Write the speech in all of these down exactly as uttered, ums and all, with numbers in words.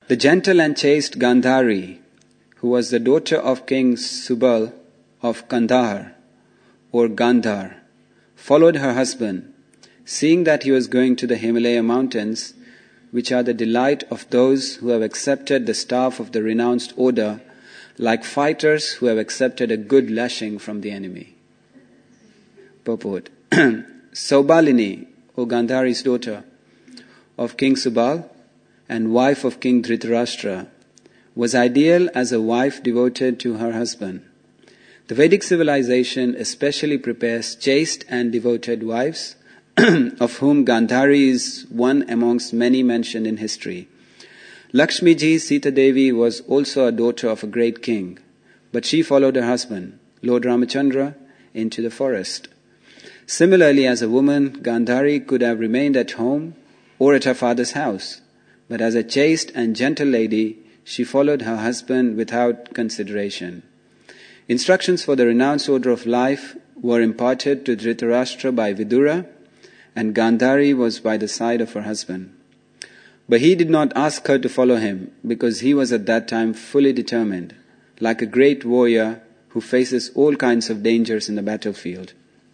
The gentle and chaste Gandhari, who was the daughter of King Subal of Kandahar, or Gandhar, followed her husband, seeing that he was going to the Himalaya mountains, which are the delight of those who have accepted the staff of the renounced order, like fighters who have accepted a good lashing from the enemy. Purport. Saubalini, O Gandhari's daughter, of King Subal and wife of King Dhritarashtra, was ideal as a wife devoted to her husband. The Vedic civilization especially prepares chaste and devoted wives, of whom Gandhari is one amongst many mentioned in history. Lakshmi ji, Sita Devi, was also a daughter of a great king, but she followed her husband, Lord Ramachandra, into the forest. Similarly, as a woman, Gandhari could have remained at home or at her father's house, but as a chaste and gentle lady, she followed her husband without consideration. Instructions for the renounced order of life were imparted to Dhritarashtra by Vidura, and Gandhari was by the side of her husband. But he did not ask her to follow him, because he was at that time fully determined, like a great warrior who faces all kinds of dangers in the battlefield.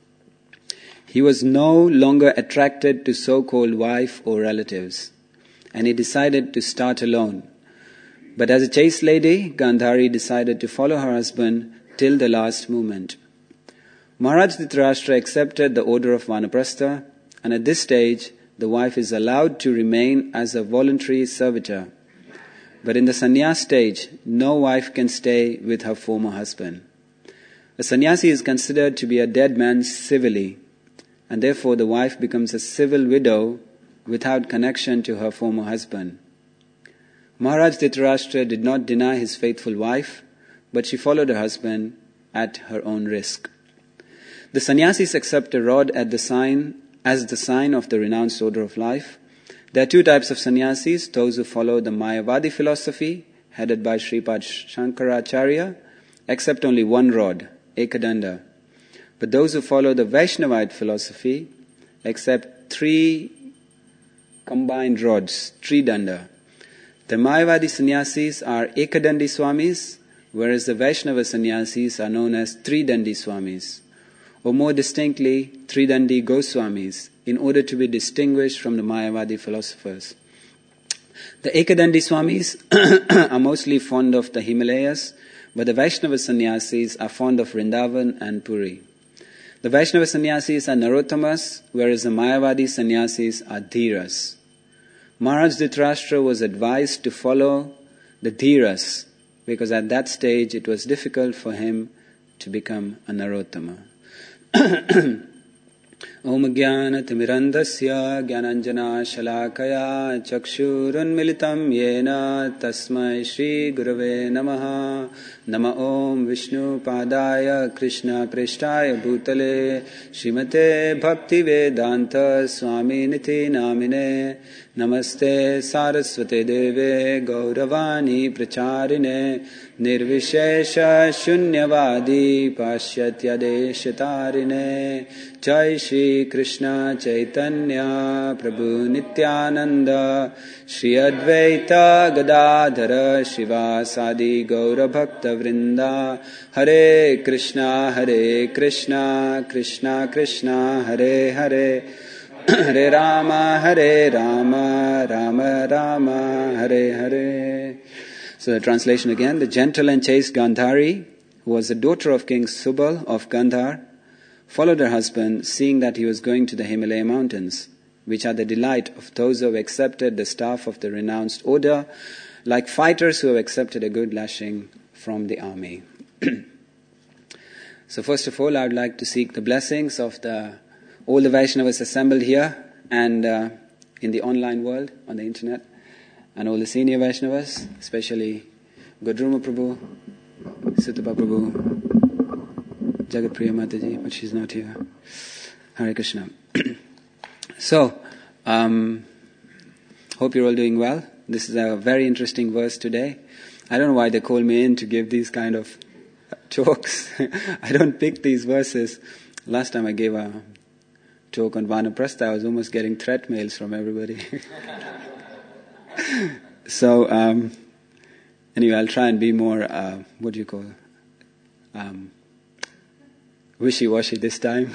He was no longer attracted to so-called wife or relatives, and he decided to start alone. But as a chaste lady, Gandhari decided to follow her husband till the last moment. Maharaj Dhritarashtra accepted the order of Vanaprastha, and at this stage, the wife is allowed to remain as a voluntary servitor. But in the sannyas stage, no wife can stay with her former husband. A sannyasi is considered to be a dead man civilly, and therefore the wife becomes a civil widow without connection to her former husband. Maharaj Dhritarashtra did not deny his faithful wife, but she followed her husband at her own risk. The sannyasis accept a rod at the sign as the sign of the renounced order of life. There are two types of sannyasis: those who follow the Mayavadi philosophy, headed by Sripad Shankaracharya, accept only one rod, Ekadanda. But those who follow the Vaishnavite philosophy accept three combined rods, Tridanda. The Mayavadi sannyasis are Ekadandi Swamis, whereas the Vaishnava sannyasis are known as Tridandi Swamis, or more distinctly, Tridandi Goswamis, in order to be distinguished from the Mayavadi philosophers. The Ekadandi Swamis are mostly fond of the Himalayas, but the Vaishnava sannyasis are fond of Vrindavan and Puri. The Vaishnava sannyasis are Narottamas, whereas the Mayavadi sannyasis are Dhiras. Maharaj Dhritarashtra was advised to follow the Dhiras, because at that stage it was difficult for him to become a Narottama. Om Jnana Timirandasya Jnananjana Shalakaya Chakshurunmilitam Yena Tasmai Shri Gurave Namaha. Nama Om Vishnu Padaya Krishna Preshtaya Bhutale Srimate Bhakti Vedanta Swami Niti Namine. Namaste Saraswate Deve Gauravani Pracharine Nirvishesha Shunyavadi Pashyatya Deshatarine. Jai Shri Krishna Chaitanya Prabhu Nityananda Shri Advaita Gadadhara Shivasadi Gaura Bhakta Vrinda. Hare Krishna Hare Krishna Krishna Krishna Hare Hare Hare Rama Hare Rama Rama Rama Hare Hare. So the translation again: the gentle and chaste Gandhari, who was the daughter of King Subal of Gandhar, followed her husband, seeing that he was going to the Himalaya mountains, which are the delight of those who have accepted the staff of the renounced order, like fighters who have accepted a good lashing from the army. So first of all, I would like to seek the blessings of the all the Vaishnavas assembled here and uh, in the online world, on the internet, and all the senior Vaishnavas, especially Godruma Prabhu, Sutapa Prabhu, Jagat Priya Mataji, but she's not here. Hare Krishna. So, um, hope you're all doing well. This is a very interesting verse today. I don't know why they call me in to give these kind of talks. I don't pick these verses. Last time I gave a talk on Vanaprastha, I was almost getting threat mails from everybody. So, um, anyway, I'll try and be more, uh, what do you call it? Um, wishy-washy this time.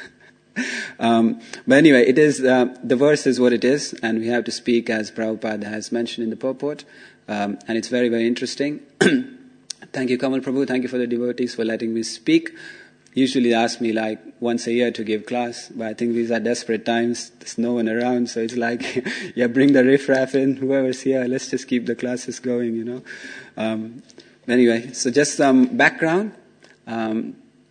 um, but anyway, it is, uh, the verse is what it is, and we have to speak as Prabhupada has mentioned in the purport, um, and it's very, very interesting. Thank you, Kamal Prabhu. Thank you for the devotees for letting me speak. Usually they ask me like once a year to give class, but I think these are desperate times. There's no one around, so it's like, yeah, bring the riffraff in, whoever's here, let's just keep the classes going, you know. Um, anyway, so just some background. Um,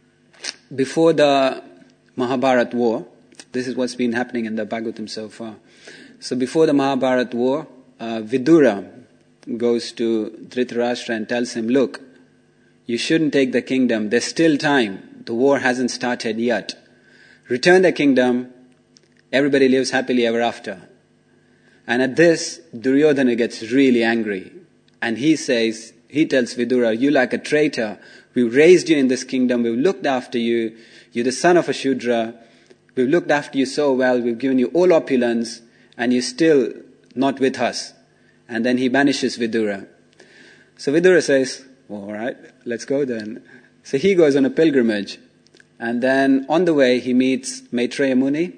before the Mahabharat war, this is what's been happening in the Bhagavatam so far. So before the Mahabharat war, uh, Vidura goes to Dhritarashtra and tells him, look, you shouldn't take the kingdom. There's still time. The war hasn't started yet. Return the kingdom. Everybody lives happily ever after. And at this, Duryodhana gets really angry. And he says, he tells Vidura, you like a traitor. We've raised you in this kingdom. We've looked after you. You're the son of a Shudra. We've looked after you so well. We've given you all opulence. And you're still not with us. And then he banishes Vidura. So Vidura says, well, all right, let's go then. So he goes on a pilgrimage. And then on the way, he meets Maitreya Muni.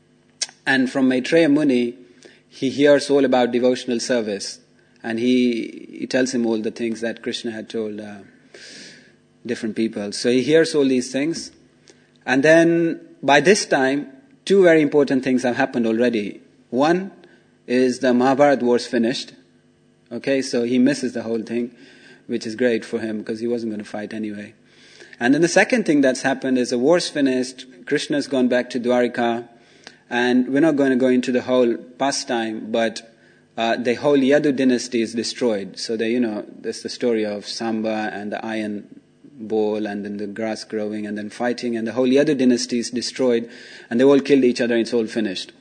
And from Maitreya Muni, he hears all about devotional service. And he, he tells him all the things that Krishna had told uh, different people. So he hears all these things. And then by this time, two very important things have happened already. One is the Mahabharata war's finished. Okay, so he misses the whole thing, which is great for him because he wasn't going to fight anyway. And then the second thing that's happened is the war's finished, Krishna's gone back to Dwarika, and we're not going to go into the whole pastime, but uh, the whole Yadu dynasty is destroyed. So, they, you know, there's the story of Samba and the iron bowl and then the grass growing and then fighting, and the whole Yadu dynasty is destroyed, and they all killed each other and it's all finished.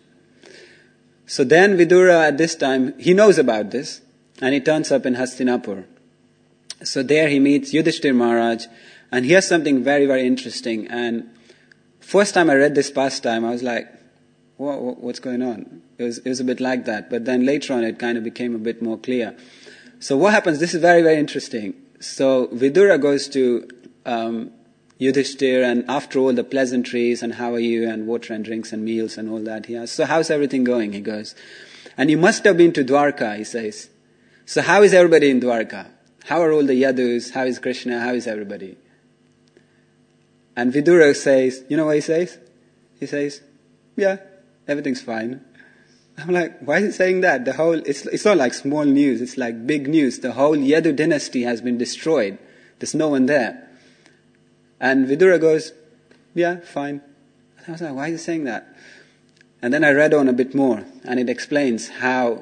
So then Vidura at this time, he knows about this, and he turns up in Hastinapur. So there he meets Yudhishthir Maharaj, and here's something very, very interesting. And first time I read this pastime, I was like, what, what's going on? It was, it was a bit like that. But then later on, it kind of became a bit more clear. So what happens? This is very, very interesting. So Vidura goes to um, Yudhishthir, and after all the pleasantries, and how are you, and water and drinks and meals and all that, he asks, so how's everything going? He goes, and you must have been to Dwarka, he says. So how is everybody in Dwarka? How are all the Yadus? How is Krishna? How is everybody? And Vidura says, you know what he says? He says, yeah, everything's fine. I'm like, why is he saying that? The whole, it's, it's not like small news, it's like big news. The whole Yadu dynasty has been destroyed. There's no one there. And Vidura goes, yeah, fine. And I was like, why is he saying that? And then I read on a bit more, and it explains how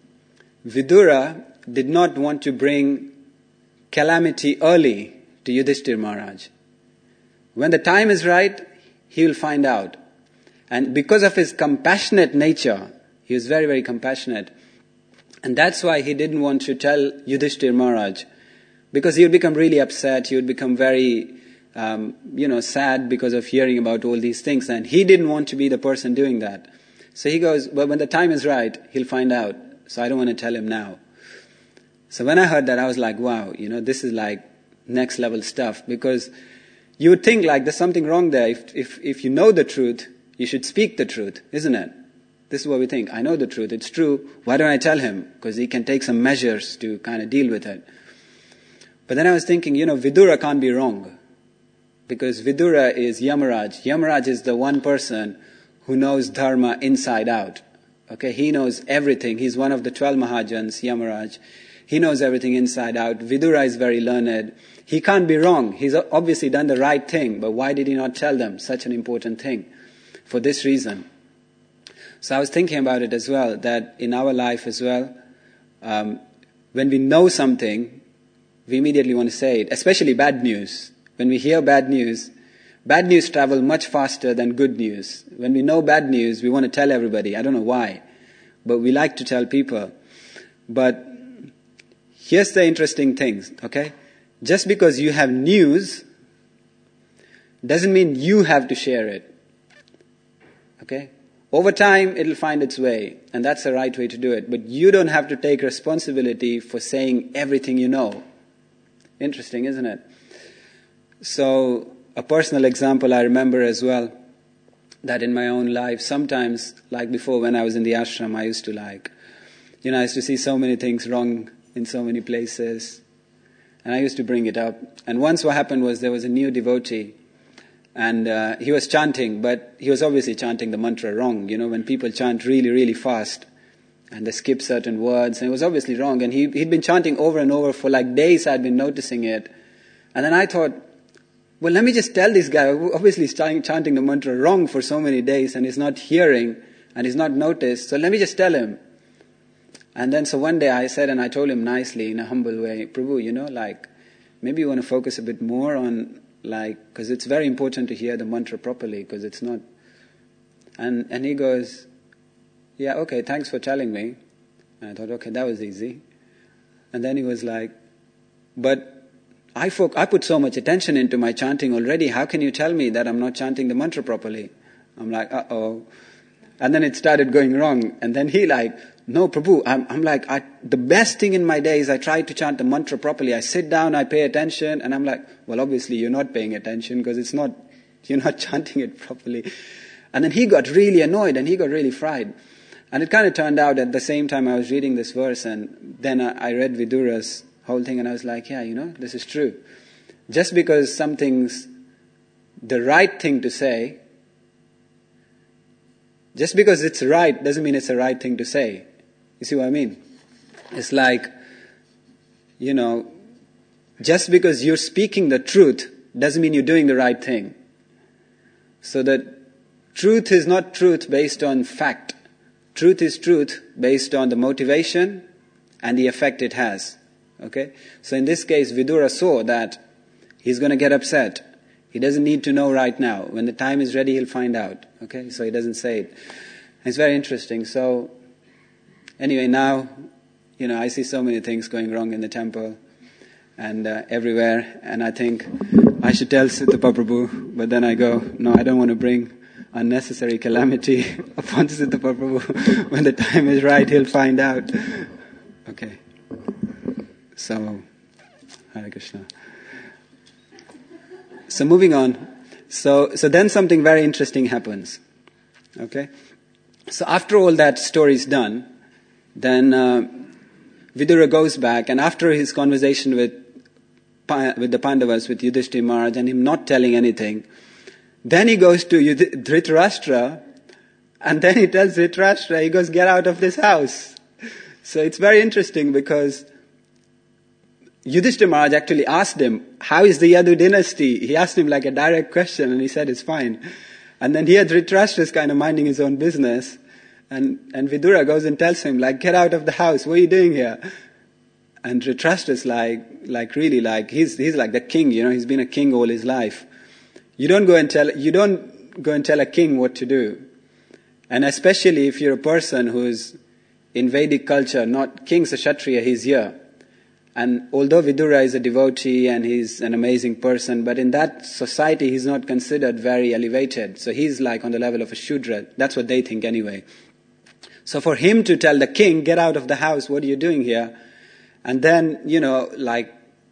Vidura did not want to bring calamity early to Yudhishthir Maharaj. When the time is right, he will find out. And because of his compassionate nature, he was very, very compassionate. And that's why he didn't want to tell Yudhishthir Maharaj. Because he would become really upset, he would become very, um, you know, sad because of hearing about all these things. And he didn't want to be the person doing that. So he goes, well, when the time is right, he'll find out. So I don't want to tell him now. So when I heard that, I was like, wow, you know, this is like next level stuff. Because you would think like there's something wrong there. If, if, if you know the truth, you should speak the truth, isn't it? This is what we think. I know the truth. It's true. Why don't I tell him? Because he can take some measures to kind of deal with it. But then I was thinking, you know, Vidura can't be wrong. Because Vidura is Yamaraj. Yamaraj is the one person who knows dharma inside out. Okay, he knows everything. He's one of the twelve Mahajans, Yamaraj. He knows everything inside out. Vidura is very learned. He can't be wrong. He's obviously done the right thing. But why did he not tell them such an important thing? For this reason. So I was thinking about it as well, that in our life as well, um, when we know something, we immediately want to say it, especially bad news. When we hear bad news, bad news travel much faster than good news. When we know bad news, we want to tell everybody. I don't know why, but we like to tell people. But here's the interesting thing, okay? Just because you have news doesn't mean you have to share it. Okay? Over time, it'll find its way, and that's the right way to do it. But you don't have to take responsibility for saying everything you know. Interesting, isn't it? So, a personal example I remember as well, that in my own life, sometimes, like before when I was in the ashram, I used to like, you know, I used to see so many things wrong in so many places, and I used to bring it up. And once what happened was there was a new devotee, and uh, he was chanting, but he was obviously chanting the mantra wrong. You know, when people chant really, really fast, and they skip certain words, and it was obviously wrong. And he, he'd been chanting over and over for like days. I'd been noticing it. And then I thought, well, let me just tell this guy, obviously he's chanting the mantra wrong for so many days, and he's not hearing, and he's not noticed, so let me just tell him. And then so one day I said, and I told him nicely, in a humble way, Prabhu, you know, like, maybe you want to focus a bit more on, like, because it's very important to hear the mantra properly, because it's not. And and he goes, yeah, okay, thanks for telling me. And I thought, okay, that was easy. And then he was like, but I, fo- I put so much attention into my chanting already, how can you tell me that I'm not chanting the mantra properly? I'm like, uh-oh. And then it started going wrong. And then he like, no, Prabhu, I'm, I'm like, I, the best thing in my day is I try to chant the mantra properly. I sit down, I pay attention, and I'm like, well, obviously you're not paying attention because it's not, you're not chanting it properly. And then he got really annoyed and he got really fried. And it kind of turned out at the same time I was reading this verse, and then I, I read Vidura's whole thing, and I was like, yeah, you know, this is true. Just because something's the right thing to say, just because it's right doesn't mean it's the right thing to say. You see what I mean? It's like, you know, just because you're speaking the truth doesn't mean you're doing the right thing. So that truth is not truth based on fact. Truth is truth based on the motivation and the effect it has. Okay? So in this case, Vidura saw that he's going to get upset. He doesn't need to know right now. When the time is ready, he'll find out. Okay? So he doesn't say it. It's very interesting. So, anyway, now, you know, I see so many things going wrong in the temple and uh, everywhere. And I think I should tell Siddhapa Prabhu, but then I go, no, I don't want to bring unnecessary calamity upon Siddhapa Prabhu. When the time is right, he'll find out. Okay. So, Hare Krishna. So moving on. So, so then something very interesting happens. Okay? So after all that story is done, then uh, Vidura goes back, and after his conversation with with the Pandavas, with Yudhishthira Maharaj, and him not telling anything, then he goes to Yudh- Dhritarashtra, and then he tells Dhritarashtra, he goes, get out of this house. So it's very interesting because Yudhishthira Maharaj actually asked him, how is the Yadu dynasty? He asked him like a direct question, and he said, it's fine. And then here Dhritarashtra is kind of minding his own business, and, and Vidura goes and tells him, like, get out of the house, what are you doing here? And Dhritarashtra is like, like really like, he's, he's like the king, you know, he's been a king all his life. You don't go and tell, you don't go and tell a king what to do. And especially if you're a person who's in Vedic culture, not king's a Kshatriya, he's here. And although Vidura is a devotee and he's an amazing person, but in that society he's not considered very elevated. So he's like on the level of a Shudra. That's what they think anyway. So for him to tell the king, get out of the house, what are you doing here? And then, you know, like,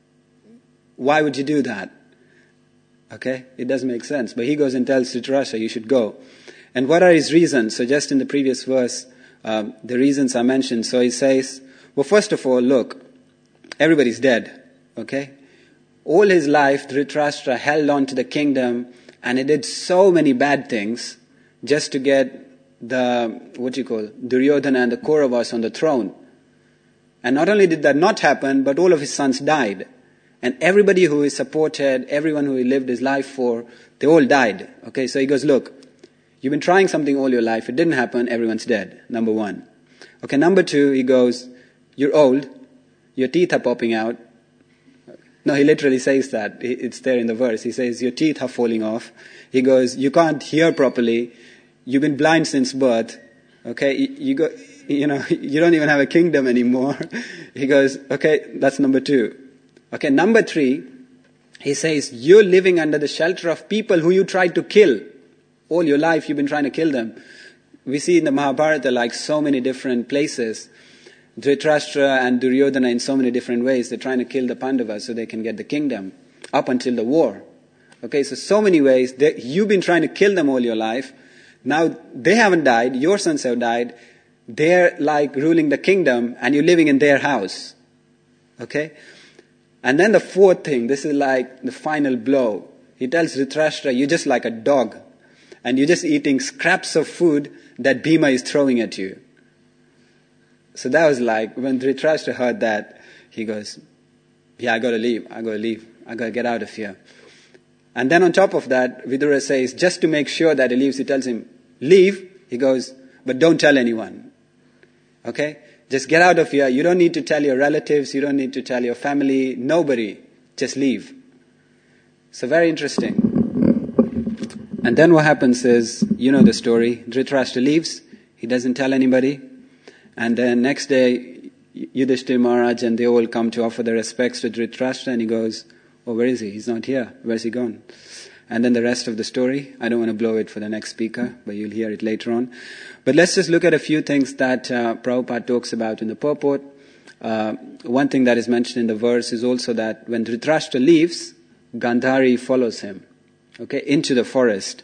why would you do that? Okay? It doesn't make sense. But he goes and tells Dhritarashtra, you should go. And what are his reasons? So just in the previous verse, um, the reasons are mentioned. So he says, well, first of all, look, everybody's dead, okay? All his life, Dhritarashtra held on to the kingdom, and he did so many bad things just to get the, what you call, Duryodhana and the Kauravas on the throne. And not only did that not happen, but all of his sons died. And everybody who he supported, everyone who he lived his life for, they all died. Okay, so he goes, look, you've been trying something all your life, it didn't happen, everyone's dead, number one. Okay, number two, he goes, you're old, your teeth are popping out. No, he literally says that. It's there in the verse. He says, your teeth are falling off. He goes, you can't hear properly. You've been blind since birth. Okay, you, you go, you know, you don't even have a kingdom anymore. He goes, okay, that's number two. Okay, number three, he says, you're living under the shelter of people who you tried to kill. All your life you've been trying to kill them. we see in the Mahabharata like so many different places, Dhritarashtra and Duryodhana in so many different ways, they're trying to kill the Pandavas so they can get the kingdom up until the war. Okay, so so many ways, they, you've been trying to kill them all your life. Now they haven't died, your sons have died, they're like ruling the kingdom and you're living in their house. Okay? And then the fourth thing, this is like the final blow. He tells Dhritarashtra, you're just like a dog. And you're just eating scraps of food that Bhima is throwing at you. So that was like, when Dhritarashtra heard that, he goes, yeah, I gotta leave, I gotta leave, I gotta get out of here. And then on top of that, Vidura says, just to make sure that he leaves, he tells him, leave. He goes, but don't tell anyone. Okay? Just get out of here. You don't need to tell your relatives, you don't need to tell your family, nobody. Just leave. So very interesting. And then what happens is, you know the story, Dhritarashtra leaves, he doesn't tell anybody, and then next day, Yudhishthira Maharaj and they all come to offer their respects to Dhritarashtra, and he goes, oh, where is he? He's not here. Where's he gone? And then the rest of the story, I don't want to blow it for the next speaker, but you'll hear it later on. But let's just look at a few things that uh, Prabhupada talks about in the purport. Uh, one thing that is mentioned in the verse is also that when Dhritarashtra leaves, Gandhari follows him. Okay, into the forest.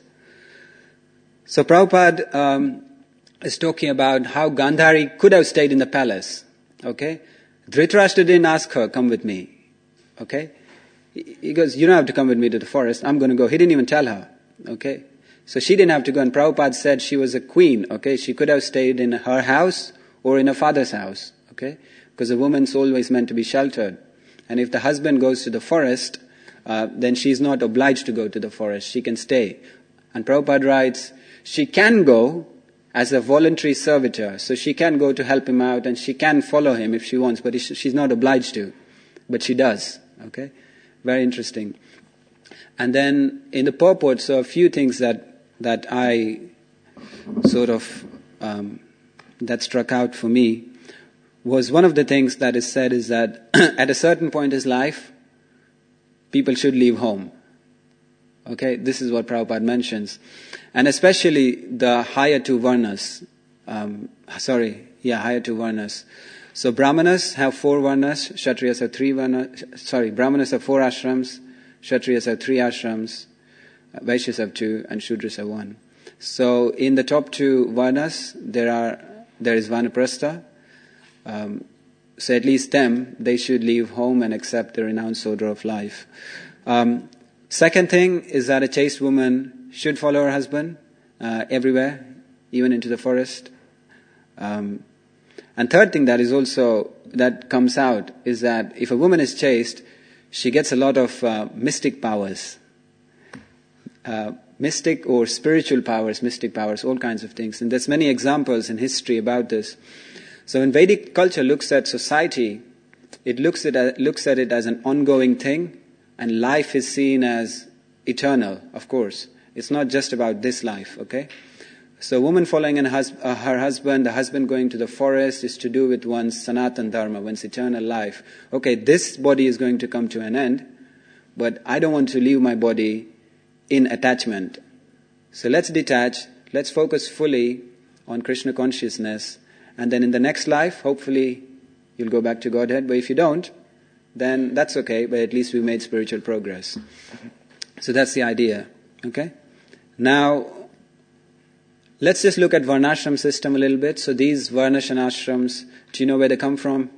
So Prabhupada um, is talking about how Gandhari could have stayed in the palace. Okay, Dhritarashtra didn't ask her, come with me. Okay, he goes, you don't have to come with me to the forest, I'm going to go. He didn't even tell her. Okay, so she didn't have to go, and Prabhupada said she was a queen. Okay, she could have stayed in her house or in her father's house. Okay, because a woman's always meant to be sheltered. And if the husband goes to the forest, Uh, then she's not obliged to go to the forest. She can stay. And Prabhupada writes, she can go as a voluntary servitor. So she can go to help him out and she can follow him if she wants, but she's not obliged to. But she does. Okay? Very interesting. And then in the purport, so a few things that, that I sort of, um, that struck out for me was one of the things that is said is that at a certain point in his life, people should leave home. Okay, this is what Prabhupada mentions. And especially the higher two varnas. Um, sorry, yeah, higher two varnas. So Brahmanas have four varnas, Kshatriyas have three varnas, sorry, Brahmanas have four ashrams, Kshatriyas have three ashrams, Vaishyas have two, and Shudras have one. So in the top two varnas, there are, there is Vanaprastha. Um, So at least them, they should leave home and accept the renounced order of life. Um, second thing is that a chaste woman should follow her husband uh, everywhere, even into the forest. Um, and third thing that is also, that comes out, is that if a woman is chaste, she gets a lot of uh, mystic powers. Uh, mystic or spiritual powers, mystic powers, all kinds of things. And there's many examples in history about this. So when Vedic culture looks at society, it looks at, it looks at it as an ongoing thing, and life is seen as eternal, of course. It's not just about this life, okay? So a woman following in hus- uh, her husband, the husband going to the forest, is to do with one's Sanatan Dharma, one's eternal life. Okay, this body is going to come to an end, but I don't want to leave my body in attachment. So let's detach, let's focus fully on Krishna consciousness, and then in the next life, hopefully, you'll go back to Godhead. But if you don't, then that's okay. But at least we made spiritual progress. So that's the idea. Okay? Now, let's just look at Varnashram system a little bit. So these Varnash and Ashrams, do you know where they come from?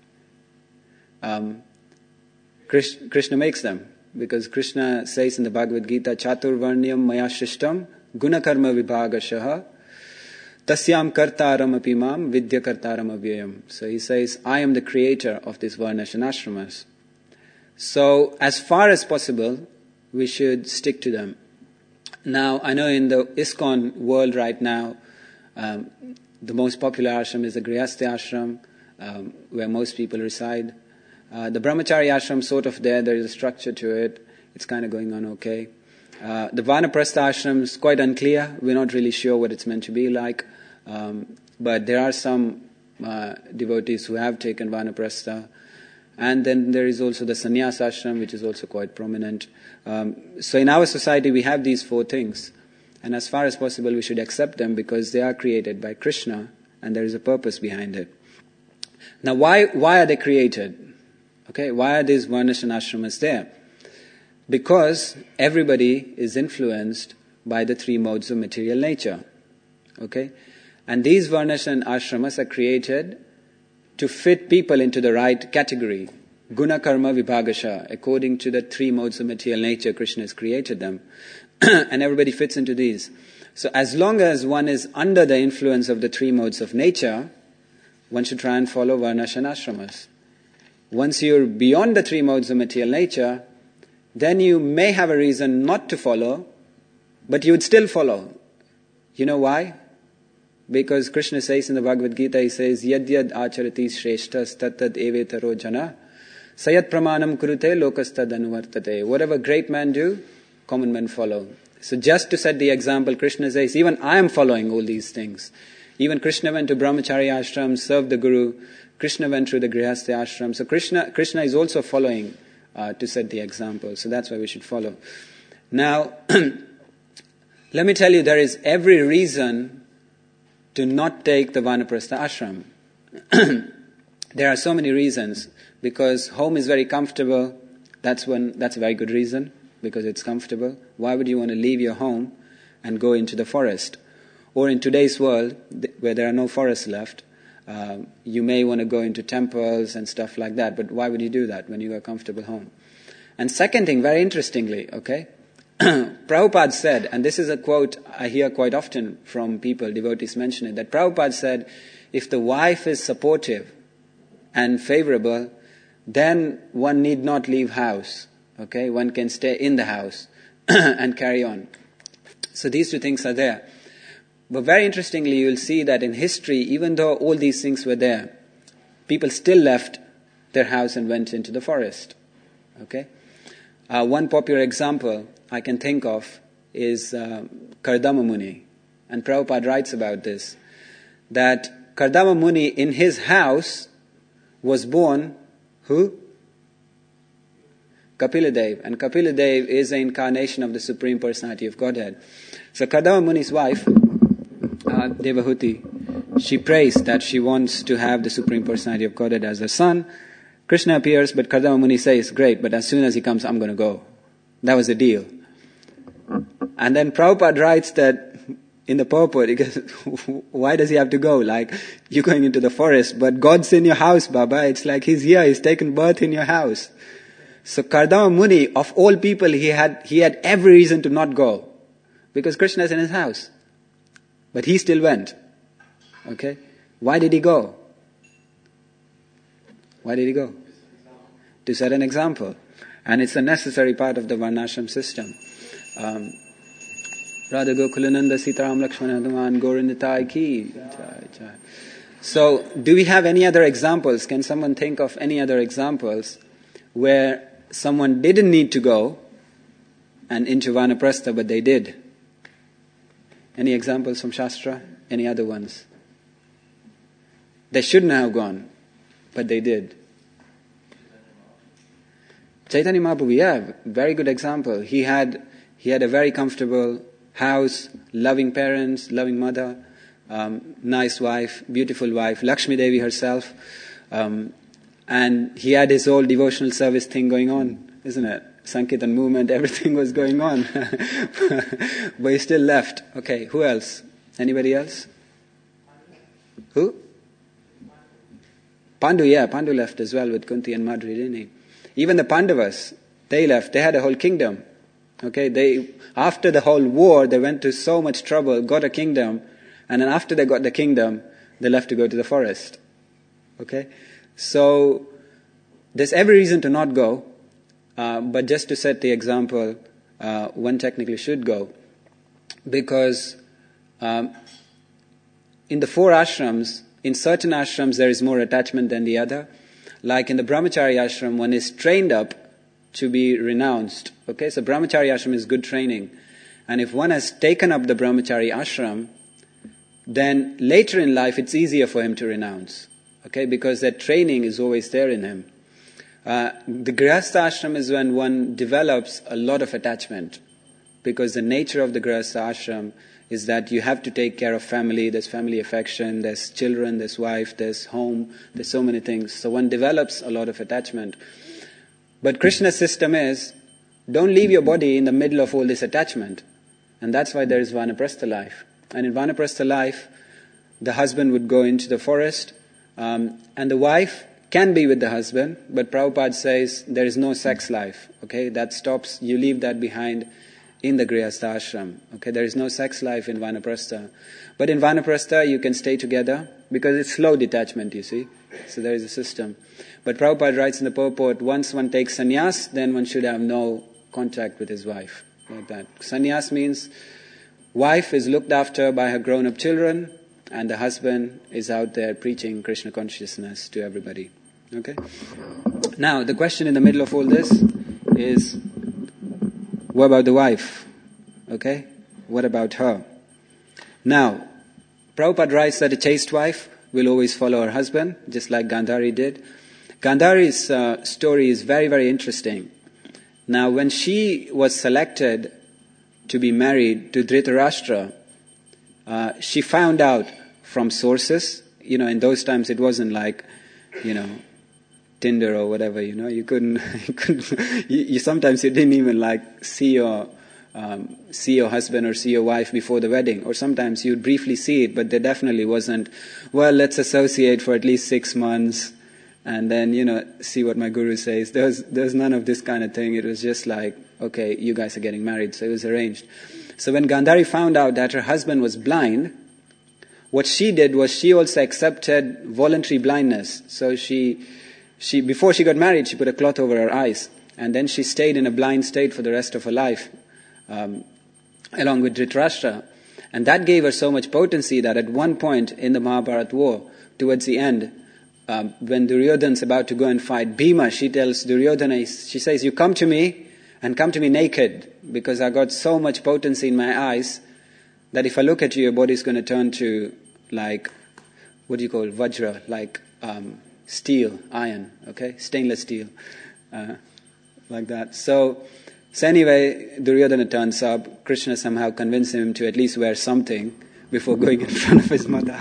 Um, Krishna makes them. Because Krishna says in the Bhagavad Gita, Chatur Varnyam Maya Shishtam Gunakarma Vibhagashaha Tasyam kartaram apimam vidya kartaram avyayam. So he says, I am the creator of these varnas and ashramas. So as far as possible, we should stick to them. Now, I know in the ISKCON world right now, um, the most popular ashram is the Grihastha ashram, um, where most people reside. Uh, the Brahmachari ashram, sort of there, there is a structure to it. It's kind of going on okay. Uh, the Vanaprastha ashram is quite unclear. We're not really sure what it's meant to be like. Um, but there are some uh, devotees who have taken Vanaprastha. And then there is also the Sannyasa ashram, which is also quite prominent. Um, so in our society, we have these four things. And as far as possible, we should accept them because they are created by Krishna and there is a purpose behind it. Now, why, why are they created? Okay, why are these varnas and ashramas there? Because everybody is influenced by the three modes of material nature. Okay? And these varnas and ashramas are created to fit people into the right category. Guna karma vibhagasha, according to the three modes of material nature, Krishna has created them. And everybody fits into these. So as long as one is under the influence of the three modes of nature, one should try and follow varnas and ashramas. Once you're beyond the three modes of material nature, then you may have a reason not to follow, but you would still follow. You know why? Because Krishna says in the Bhagavad Gita, he says, Yad yad acharati shreshtas tattad evetaro jana sayat pramanam kurute lokastad anuvartate. Whatever great men do, common men follow. So just to set the example, Krishna says, even I am following all these things. Even Krishna went to Brahmacharya ashram, served the Guru. Krishna went through the Grihastha ashram. So Krishna, Krishna is also following uh, to set the example. So that's why we should follow. Now, let me tell you, there is every reason to not take the Vanaprastha ashram. There are so many reasons. Because home is very comfortable. That's one. That's a very good reason. Because it's comfortable. Why would you want to leave your home and go into the forest? Or in today's world, where there are no forests left, uh, you may want to go into temples and stuff like that. But why would you do that when you have a comfortable home? And second thing, very interestingly, okay, Prabhupada said, and this is a quote I hear quite often from people, devotees mention it, that Prabhupada said, if the wife is supportive and favorable, then one need not leave house. Okay, one can stay in the house and carry on. So these two things are there. But very interestingly, you will see that in history, even though all these things were there, people still left their house and went into the forest. Okay, uh, one popular example I can think of is uh, Kardama Muni, and Prabhupada writes about this, that Kardama Muni in his house was born who? Kapila Dev. And Kapila Dev is an incarnation of the Supreme Personality of Godhead. So Kardama Muni's wife, uh, Devahuti, she prays that she wants to have the Supreme Personality of Godhead as her son. Krishna appears, but Kardama Muni says, great, but as soon as he comes, I'm going to go. That was the deal. And then Prabhupada writes that in the purport, he goes, why does he have to go? Like, you're going into the forest, but God's in your house, Baba. It's like he's here, he's taken birth in your house. So Kardama Muni, of all people, he had he had every reason to not go. Because Krishna is in his house. But he still went. Okay? Why did he go? Why did he go? To set an example. And it's a necessary part of the Varnashram system. Um, Radha Gokulananda Sitaram Lakshmana Hanuman Gorindatai Ki. So, do we have any other examples? Can someone think of any other examples where someone didn't need to go and into Vanaprastha, but they did? Any examples from Shastra? Any other ones? They shouldn't have gone, but they did. Chaitanya Mahaprabhu, yeah, very good example. He had he had a very comfortable house, loving parents, loving mother, um, nice wife, beautiful wife, Lakshmi Devi herself, um, and he had his whole devotional service thing going on, isn't it? Sankirtan movement, everything was going on, but he still left. Okay, who else? Anybody else? Who? Pandu, yeah, Pandu left as well with Kunti and Madhuri, didn't he? Even the Pandavas, they left. They had a whole kingdom. Okay, they after the whole war, they went to so much trouble, got a kingdom, and then after they got the kingdom, they left to go to the forest. Okay, so there's every reason to not go, uh, but just to set the example, uh, one technically should go, because um, in the four ashrams, in certain ashrams there is more attachment than the other. Like in the Brahmacharya ashram, one is trained up to be renounced. Okay, so Brahmacharya ashram is good training. And if one has taken up the Brahmacharya ashram, then later in life it's easier for him to renounce. Okay, because that training is always there in him. Uh, the Grihastha ashram is when one develops a lot of attachment. because the nature of the Grihastha ashram is that you have to take care of family, there's family affection, there's children, there's wife, there's home, there's so many things. So one develops a lot of attachment. But Krishna's system is, don't leave your body in the middle of all this attachment. And that's why there is Vanaprastha life. And in Vanaprastha life, the husband would go into the forest, um, and the wife can be with the husband, but Prabhupada says there is no sex life. Okay, that stops, you leave that behind in the Grihastha ashram. Okay, there is no sex life in Vanaprastha. But in Vanaprastha, you can stay together, because it's slow detachment, you see. So there is a system. But Prabhupada writes in the purport, once one takes sannyas, then one should have no contact with his wife. Like that. Sannyas means wife is looked after by her grown-up children, and the husband is out there preaching Krishna consciousness to everybody. Okay? Now, the question in the middle of all this is, what about the wife? Okay? What about her? Now, Prabhupada writes that a chaste wife will always follow her husband, just like Gandhari did. Gandhari's uh, story is very, very interesting. Now, when she was selected to be married to Dhritarashtra, uh, she found out from sources, you know, in those times it wasn't like, you know, Tinder or whatever, you know, you couldn't, you, couldn't you, you sometimes you didn't even like see your, um, see your husband or see your wife before the wedding, or sometimes you'd briefly see it, but there definitely wasn't, well, let's associate for at least six months, and then, you know, see what my guru says. There was, there was none of this kind of thing. It was just like, okay, you guys are getting married. So it was arranged. So when Gandhari found out that her husband was blind, what she did was she also accepted voluntary blindness. So she, she before she got married, she put a cloth over her eyes. And then she stayed in a blind state for the rest of her life, um, along with Dhritarashtra. And that gave her so much potency that at one point in the Mahabharata war, towards the end, Um, when Duryodhana's about to go and fight Bhima, she tells Duryodhana, she says, you come to me and come to me naked, because I got so much potency in my eyes that if I look at you, your body's going to turn to like, what do you call it, Vajra, like um, steel, iron, okay, stainless steel, uh, like that. So, so anyway, Duryodhana turns up. Krishna somehow convinces him to at least wear something before going in front of his mother.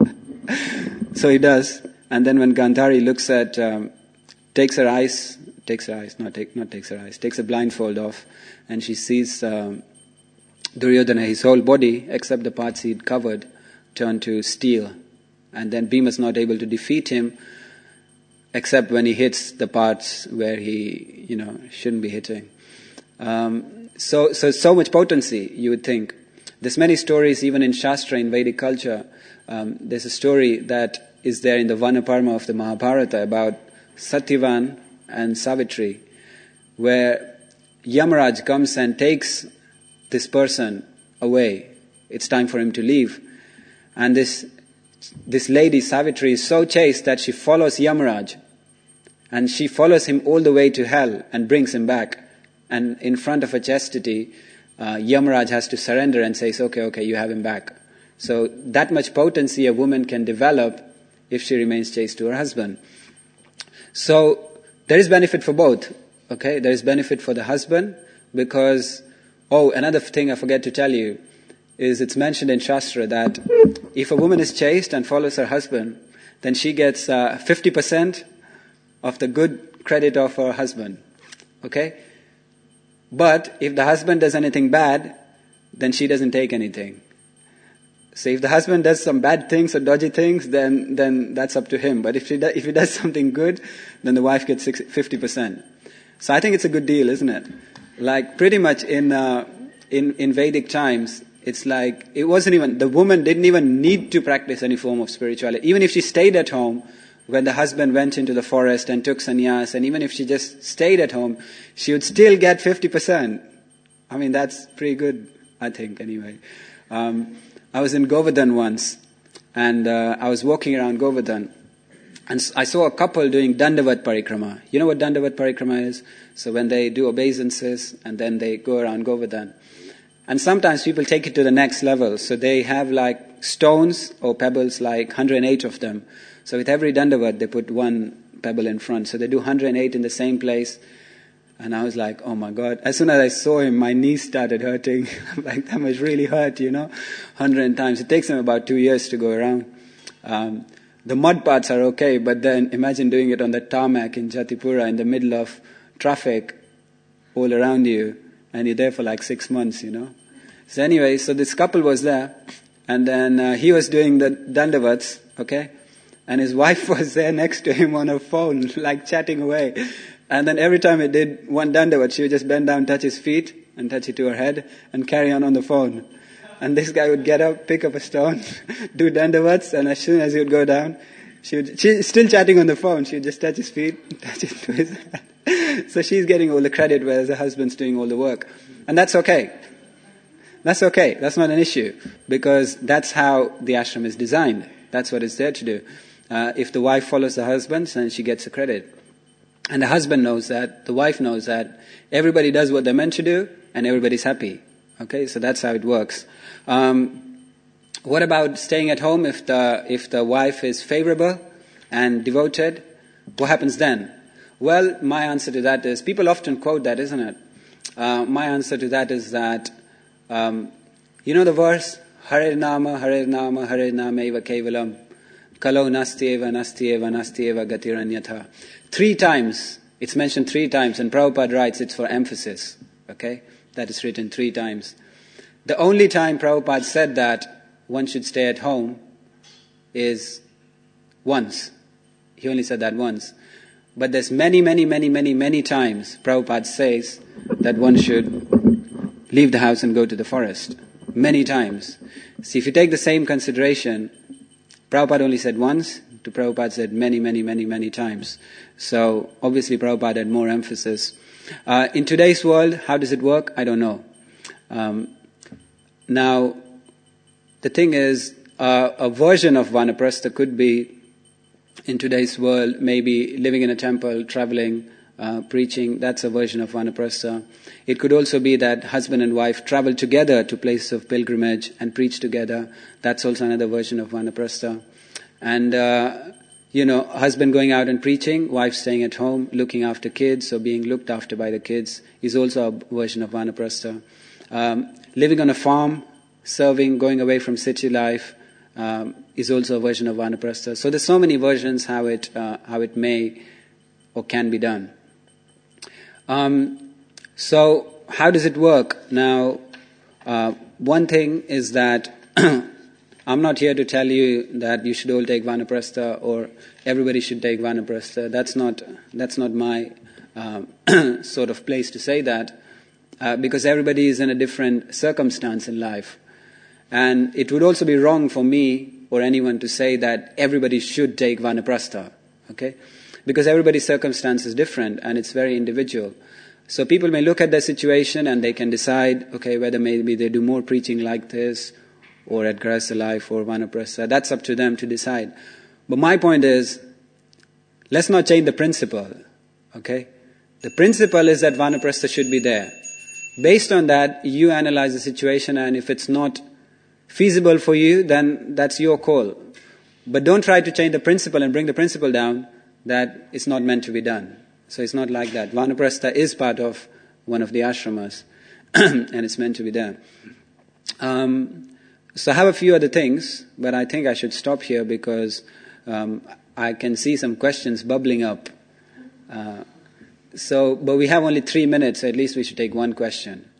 So he does. And then when Gandhari looks at, um, takes her eyes, takes her eyes, not take, not takes her eyes, takes a blindfold off, and she sees um, Duryodhana, his whole body, except the parts he'd covered, turn to steel. And then Bhima's not able to defeat him, except when he hits the parts where he, you know, shouldn't be hitting. Um, so, so, so much potency, you would think. There's many stories, even in Shastra, in Vedic culture. Um, there's a story that is there in the Vanaparma of the Mahabharata about Satyavan and Savitri, where Yamaraj comes and takes this person away. It's time for him to leave. And this this lady, Savitri, is so chaste that she follows Yamaraj. And she follows him all the way to hell and brings him back. And in front of her chastity, uh, Yamaraj has to surrender and says, okay, okay, you have him back. So that much potency a woman can develop if she remains chaste to her husband. So there is benefit for both. Okay, there is benefit for the husband because, oh, another thing I forget to tell you is it's mentioned in Shastra that if a woman is chaste and follows her husband, then she gets uh, fifty percent of the good credit of her husband. Okay? But if the husband does anything bad, then she doesn't take anything. So if the husband does some bad things or dodgy things, then then that's up to him. But if he, do, if he does something good, then the wife gets fifty percent. So I think it's a good deal, isn't it? Like pretty much in uh, in in Vedic times, it's like it wasn't even, the woman didn't even need to practice any form of spirituality. Even if she stayed at home when the husband went into the forest and took sannyas, and even if she just stayed at home, she would still get fifty percent. I mean, that's pretty good, I think, anyway. Um, I was in Govardhan once, and uh, I was walking around Govardhan, and I saw a couple doing Dandavat Parikrama. You know what Dandavat Parikrama is? So when they do obeisances, and then they go around Govardhan. And sometimes people take it to the next level. So they have like stones or pebbles, like one hundred eight of them. So with every Dandavat, they put one pebble in front. So they do one hundred eight in the same place. And I was like, oh my God. As soon as I saw him, my knees started hurting. I'm like, that must really hurt, you know, hundred times. It takes him about two years to go around. Um, the mud parts are okay, but then imagine doing it on the tarmac in Jatipura in the middle of traffic all around you, and you're there for like six months, you know. So anyway, so this couple was there, and then uh, he was doing the dandavats, okay, and his wife was there next to him on her phone, like chatting away. And then every time he did one dandavat, she would just bend down, touch his feet, and touch it to her head, and carry on on the phone. And this guy would get up, pick up a stone, do dandavats, and as soon as he would go down, she would, she's still chatting on the phone, she would just touch his feet, touch it to his head. So she's getting all the credit, whereas the husband's doing all the work. And that's okay. That's okay. That's not an issue, because that's how the ashram is designed. That's what it's there to do. Uh, if the wife follows the husband, then she gets the credit. And the husband knows that, the wife knows that, everybody does what they're meant to do, and everybody's happy. Okay, so that's how it works. Um, what about staying at home if the if the wife is favorable and devoted? What happens then? Well, my answer to that is, people often quote that, isn't it? Uh, my answer to that is that, um, you know the verse, Hare Nama, Hare Nama, Hare Nama eva kevalam, Kalo nasti eva, nasti eva, nasti eva gatiranyatha. Three times, it's mentioned three times, and Prabhupada writes it's for emphasis. Okay? That is written three times. The only time Prabhupada said that one should stay at home is once. He only said that once. But there's many, many, many, many, many times Prabhupada says that one should leave the house and go to the forest. Many times. See, if you take the same consideration, Prabhupada only said once, to Prabhupada said many, many, many, many times. So, obviously Prabhupada had more emphasis. Uh, in today's world, how does it work? I don't know. Um, now, the thing is, uh, a version of Vanaprastha could be, in today's world, maybe living in a temple, traveling, uh, preaching. That's a version of Vanaprastha. It could also be that husband and wife travel together to places of pilgrimage and preach together. That's also another version of Vanaprastha. And, uh, you know, husband going out and preaching, wife staying at home, looking after kids, or being looked after by the kids, is also a version of Vanaprastha. Um, living on a farm, serving, going away from city life, um, is also a version of Vanaprastha. So there's so many versions how it uh, how it may or can be done. Um, so how does it work? Now, uh, one thing is that I'm not here to tell you that you should all take Vanaprastha or everybody should take Vanaprastha. That's not that's not my um, sort of place to say that, uh, because everybody is in a different circumstance in life. And it would also be wrong for me or anyone to say that everybody should take Vanaprastha, okay? Because everybody's circumstance is different and it's very individual. So people may look at their situation and they can decide, okay, whether maybe they do more preaching like this, or at Grahastha life, or Vanaprastha. That's up to them to decide. But my point is, let's not change the principle, okay? The principle is that Vanaprastha should be there. Based on that, you analyze the situation, and if it's not feasible for you, then that's your call. But don't try to change the principle and bring the principle down that it's not meant to be done. So it's not like that. Vanaprastha is part of one of the ashramas, and it's meant to be there. Um, So I have a few other things, but I think I should stop here because um, I can see some questions bubbling up. Uh, so, but we have only three minutes, so at least we should take one question.